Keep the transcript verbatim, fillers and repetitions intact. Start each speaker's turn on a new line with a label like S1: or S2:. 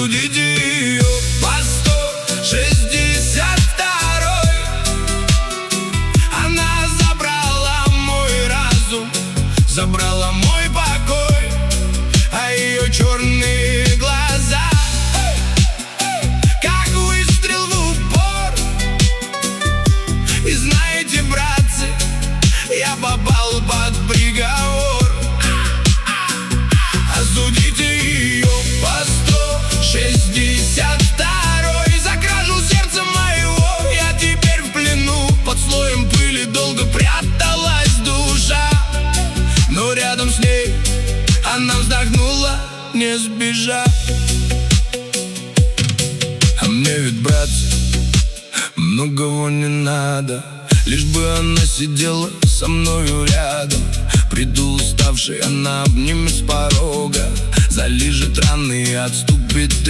S1: Осудите ее по сто шестьдесят второй. Она забрала мой разум, забрала мой покой, а ее черные глаза как выстрел в упор. И знаете, братцы, я попал под приговор. Осудите ее по сто шестьдесят второй. За кражу сердца моего я теперь в плену. Под слоем пыли долго пряталась душа, но рядом с ней она вздохнула, не сбежать. А мне ведь, братцы, многого не надо, лишь бы она сидела со мною рядом. Приду уставший, она обнимет с порога, залижет раны и отступит.